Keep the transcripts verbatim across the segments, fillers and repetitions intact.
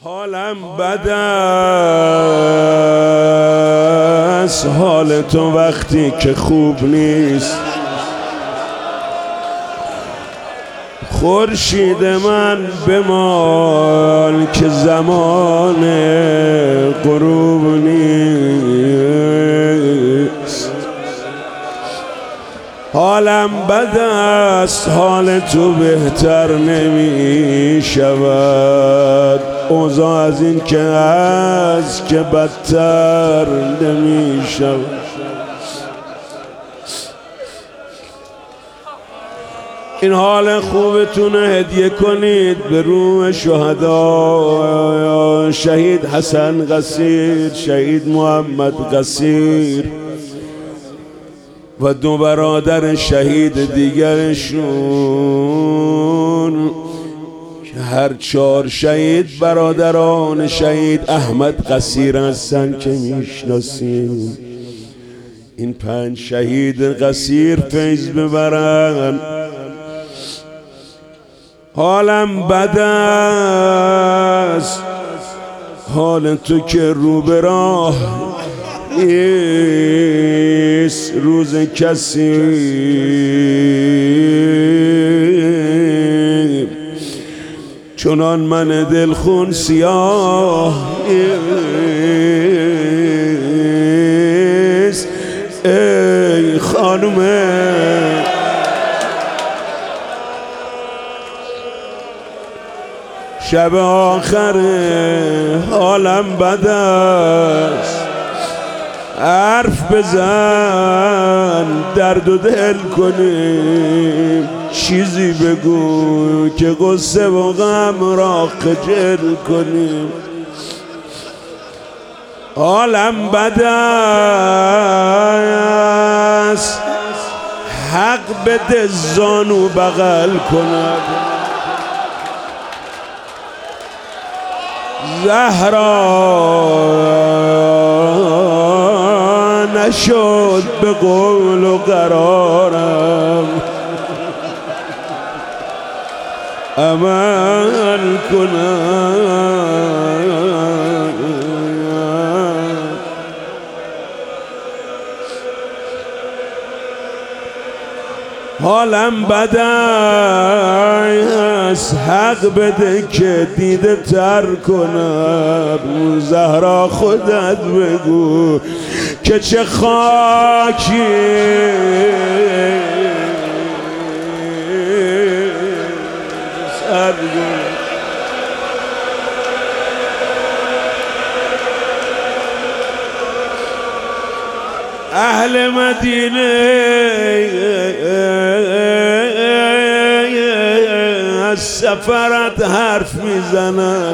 حالم بد است، حال تو وقتی که خوب نیست. خورشید من بمال که زمان غروب نیست. حالم بد است، حال تو بهتر نمی شود. اوضاع از این که از که بدتر نمی شود. این حال خوبتون هدیه کنید به روح شهدا، شهید حسن قصیر، شهید محمد قصیر و دو برادر شهید دیگرشون که هر چهار شهید برادران شهید احمد قصیر هستن که میشناسیم. این پنج شهید قصیر فیض ببرن. حالم بد است، حال تو که رو به راه نیست. روز کسی چنان من دلخون سیاه نیست. ای خانومه شب آخر حالم بد است. حرف بزن درد و دل کنیم، چیزی بگو که غصه و غم را خجل کنیم. حالم بد است، حق بده زانو بغل کند. زهرا نشد به قول و قرارم، عمل کنم. حالم بد است، حق بده که دیده تر کنم. زهرا خودت بگو که چه خاکی سر اهل مدینه از سفرت حرف میزنن.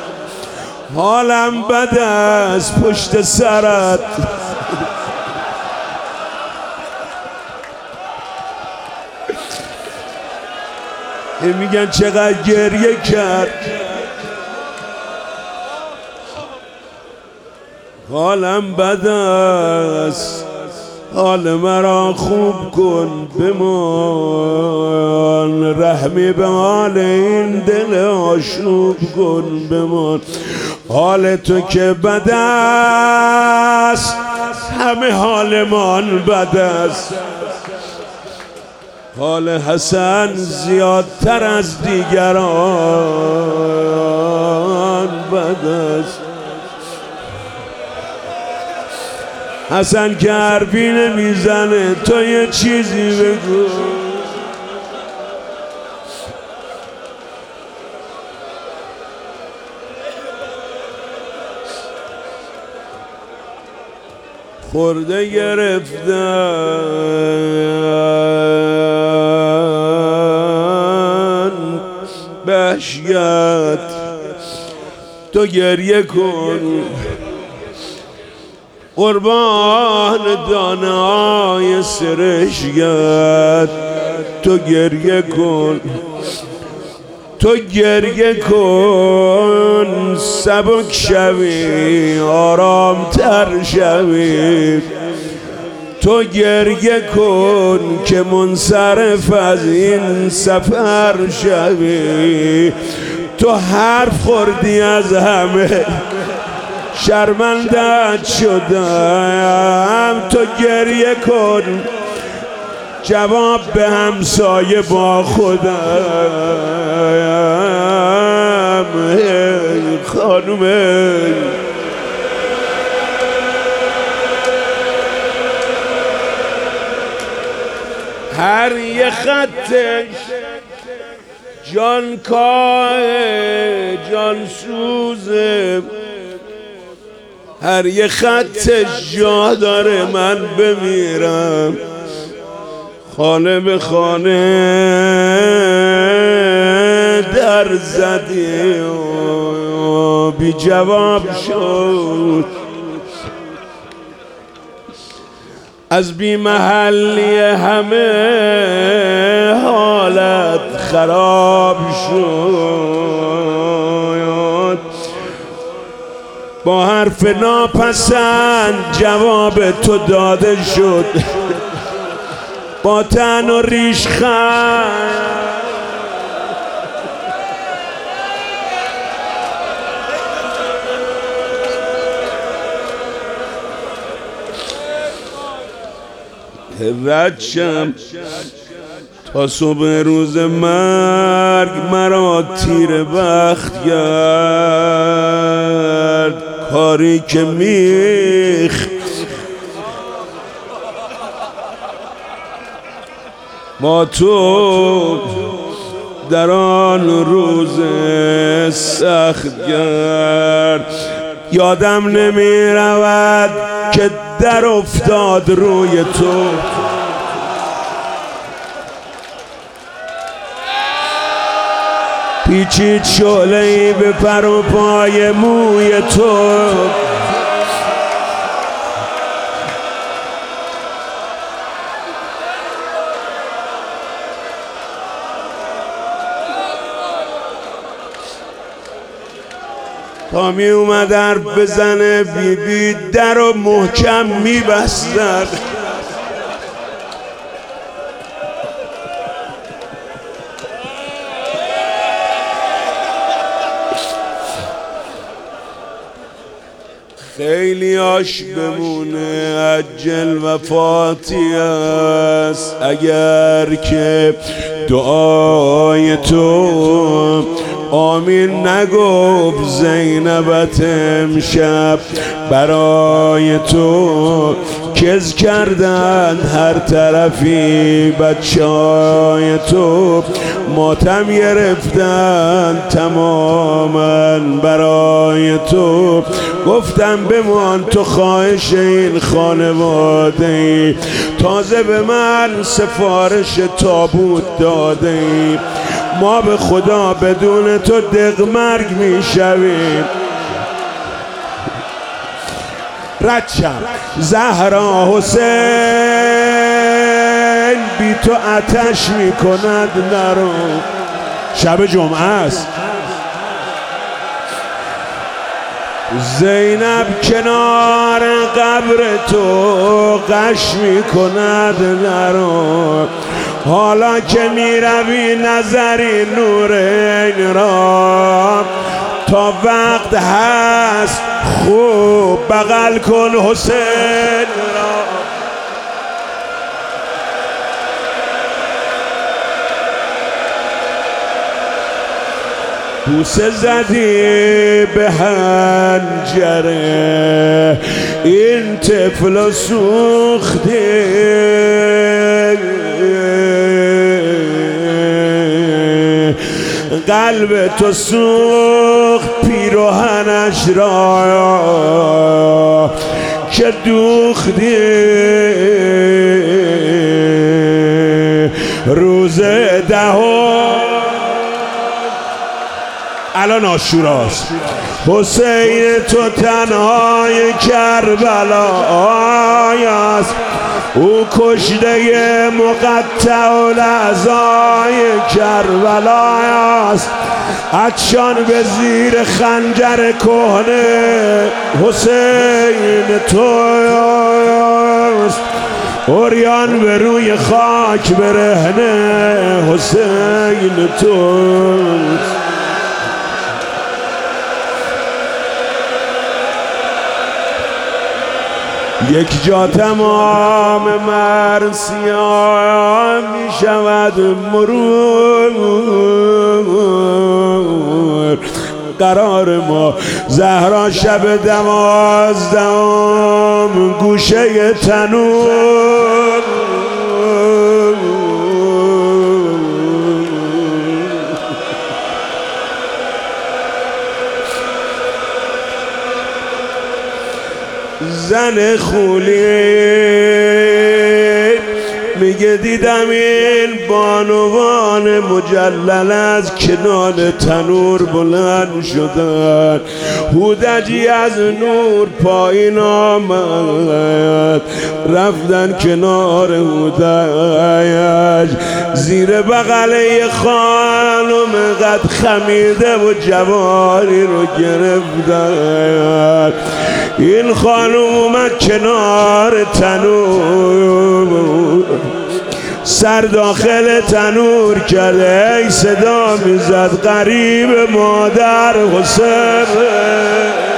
حالم بد است پشت سرت. میگن چقدر گریه کرد. حالم بد است، حال مرا خوب کن بمان. رحمی به حال این دل آشوب کن بمان. حال تو که بد است، همه حال من بد است. حال حسن زیادتر از دیگران بد است. حسن که حرفی نمیزنه، تو یه چیزی بگو. خورده گرفتن بهشت، تو گریه کن قربان دانه های سرشگت. تو گریه کن، تو گریه کن سبک شوی، آرام تر شوی. تو گریه کن که منصرف از این سفر شوی. تو حرف خوردی از همه شرمندت شدم، تو گریه کن جواب به همسایه با خودم. خانومه هر یه خطش جان کاه جان سوزه، هر یه خطش جا داره من بمیرم. خانه به خانه در زدی و بی جواب شد، از بی محلی همه حالت خراب شد. با حرف ناپسند جواب تو داده شد، با تن و ریش خند رد شم تا صبح روز مرگ مرا تیر بخت کرد. کاری که میخ با تو در آن روز سخت گرد. یادم نمی رود که در افتاد روی تو، پیچید شعله‌ای به پر و پای موی تو. تا می اومد حرف بزنه بی بی در و محکم می بستن. خیلی آش بمونه عجل وفاتی است، اگر که دعای تو آمین نگفت زینبت امشب برای تو کز کردن هر طرفی بچهای تو ماتم گرفتن تماما برای تو. گفتم بمان تو خواهش این خانواده ای، تازه به من سفارش تابوت داده ای، ما به خدا بدون تو دقمرگ می شویم. ردشم زهرا حسین بی تو آتش می کند نرو. شب جمعه است، زینب کنار قبر تو غش می کند نرو. حالا که می روی نظری نورین را، تا وقت هست خوب بغل کن حسین را. بوسه زدی به حنجره این طفل سوخته، قلب تو سوخت پیراهنش را که دوختی. روز دهم الان عاشوراست، حسین تو تنهای کربلای است، او کشته مقطع الاعضای کربلای است، عطشان به زیر خنجر کهنه حسین توست، عریان به روی خاک برهنه حسین توست. یک جا تمام مرسیا می شود مرور. قرار ما زهرا شب دوازدهم گوشه تنور. زن خولی میگه دیدم این بانوان مجلل از کنار تنور بلند شدن، هودجی از نور پایین آمد، رفتن کنار هودج زیر بغله خانم قد خمیده و جواری رو گرفتن. این خانم اومد کنار تنور، سر داخل تنور کرده، ای صدا میزد غریب مادر حسین.